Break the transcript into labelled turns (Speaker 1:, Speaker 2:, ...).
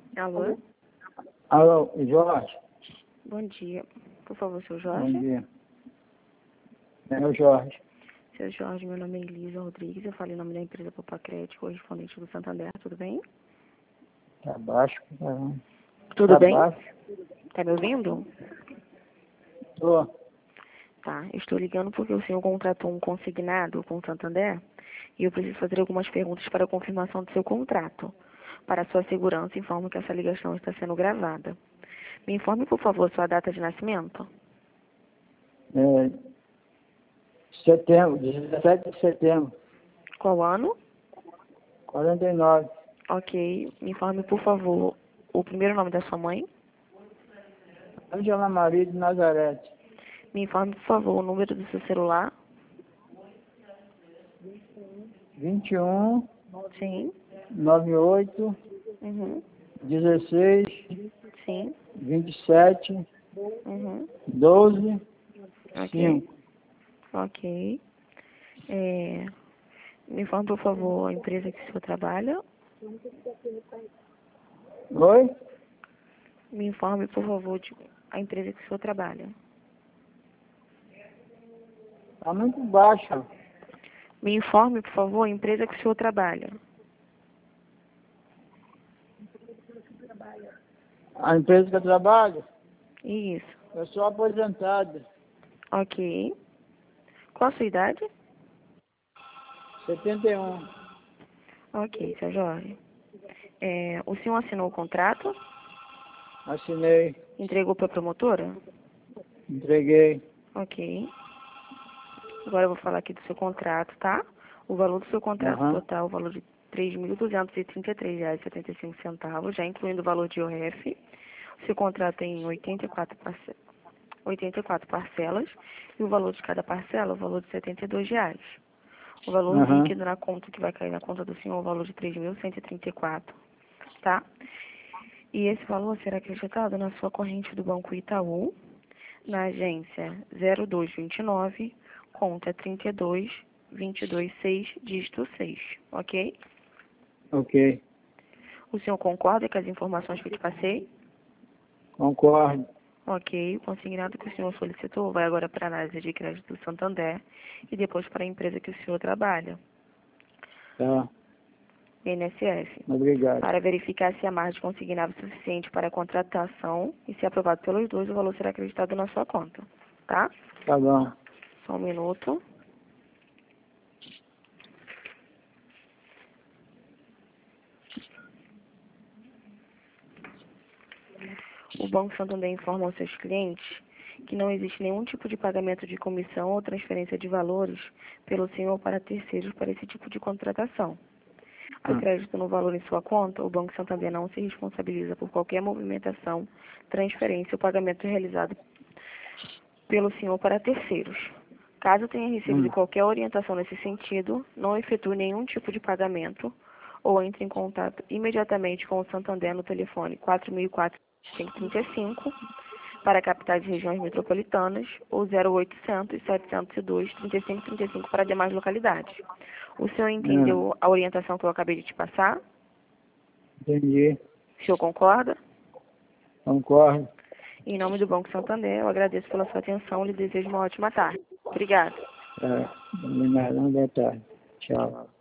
Speaker 1: Alô?
Speaker 2: Alô, Jorge?
Speaker 1: Bom dia. Por favor, seu
Speaker 2: Bom
Speaker 1: Jorge?
Speaker 2: dia. É o Jorge.
Speaker 1: Seu Jorge, meu nome é Elisa Rodrigues, eu falo em nome da empresa Popacrédito, correspondente do Santander, tudo bem?
Speaker 2: Tá baixo, tá,
Speaker 1: Tudo
Speaker 2: tá
Speaker 1: bem?
Speaker 2: baixo.
Speaker 1: Tá me ouvindo?
Speaker 2: Tô.
Speaker 1: Tá, eu estou ligando porque o senhor contratou um consignado com o Santander e eu preciso fazer algumas perguntas para a confirmação do seu contrato. Para sua segurança, informo que essa ligação está sendo gravada. Me informe, por favor, sua data de nascimento.
Speaker 2: É, setembro, 17 de setembro,
Speaker 1: Qual ano?
Speaker 2: 49.
Speaker 1: Ok. Me informe, por favor, o primeiro nome da sua mãe.
Speaker 2: Ângela Maria de Nazarete.
Speaker 1: Me informe, por favor, o número do seu celular.
Speaker 2: 21,
Speaker 1: Sim.
Speaker 2: 98,
Speaker 1: Uhum.
Speaker 2: 16,
Speaker 1: Sim.
Speaker 2: 27,
Speaker 1: Uhum.
Speaker 2: 12,
Speaker 1: Ok.
Speaker 2: 5.
Speaker 1: Ok. Me informe, por favor, a empresa que o senhor trabalha.
Speaker 2: Oi?
Speaker 1: Me informe, por favor, a empresa que o senhor trabalha.
Speaker 2: Tá muito baixo.
Speaker 1: Me informe, por favor, a empresa que o senhor trabalha.
Speaker 2: A empresa que eu trabalho,
Speaker 1: Isso.
Speaker 2: eu sou aposentado.
Speaker 1: Ok. Qual a sua idade?
Speaker 2: 71.
Speaker 1: Ok, seu Jorge. O senhor assinou o contrato?
Speaker 2: Assinei,
Speaker 1: Entregou para a promotora?
Speaker 2: entreguei.
Speaker 1: Ok. Agora eu vou falar aqui do seu contrato, tá? O valor do seu contrato
Speaker 2: Aham.
Speaker 1: total, o valor de R$ 3.233,75, já incluindo o valor de IOF. O seu contrato tem 84 parcelas e o valor de cada parcela é o valor de R$ 72. O valor
Speaker 2: Aham.
Speaker 1: líquido na conta que vai cair na conta do senhor é o valor de 3.134, tá? E esse valor será acreditado na sua corrente do Banco Itaú, na agência 0229, conta 32226, dígito 6, ok?
Speaker 2: Ok.
Speaker 1: O senhor concorda com as informações que eu te passei?
Speaker 2: Concordo.
Speaker 1: Ok, o consignado que o senhor solicitou vai agora para a análise de crédito do Santander e depois para a empresa que o senhor trabalha,
Speaker 2: Tá.
Speaker 1: INSS,
Speaker 2: Obrigado.
Speaker 1: para verificar se há margem consignável suficiente para a contratação e, se aprovado pelos dois, o valor será acreditado na sua conta, tá?
Speaker 2: Tá bom.
Speaker 1: Só um minuto. O Banco Santander informa aos seus clientes que não existe nenhum tipo de pagamento de comissão ou transferência de valores pelo senhor para terceiros para esse tipo de contratação. A
Speaker 2: Ah,
Speaker 1: crédito no valor em sua conta, o Banco Santander não se responsabiliza por qualquer movimentação, transferência ou pagamento realizado pelo senhor para terceiros. Caso tenha recebido
Speaker 2: hum.
Speaker 1: qualquer orientação nesse sentido, não efetue nenhum tipo de pagamento ou entre em contato imediatamente com o Santander no telefone 4004-135 para capitais e regiões metropolitanas ou 0800-702-3535 para demais localidades. O senhor
Speaker 2: Ah,
Speaker 1: entendeu a orientação que eu acabei de te passar?
Speaker 2: entendi.
Speaker 1: O senhor concorda?
Speaker 2: Concordo.
Speaker 1: Em nome do Banco Santander, eu agradeço pela sua atenção e lhe desejo uma ótima tarde. Obrigada.
Speaker 2: Tá. Combinado. Boa tarde. Tchau.